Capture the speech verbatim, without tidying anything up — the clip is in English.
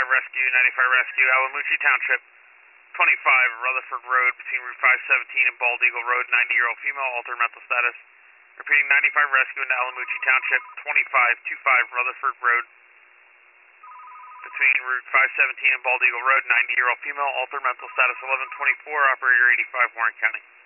Rescue, ninety-five Rescue, Alamucci Township, twenty-five Rutherford Road between Route five seventeen and Bald Eagle Road, ninety-year-old female, altered mental status. Repeating, ninety-five Rescue into Alamucci Township, twenty-five twenty-five Rutherford Road between Route five seventeen and Bald Eagle Road, ninety-year-old female, altered mental status, eleven twenty-four, operator eighty-five, Warren County.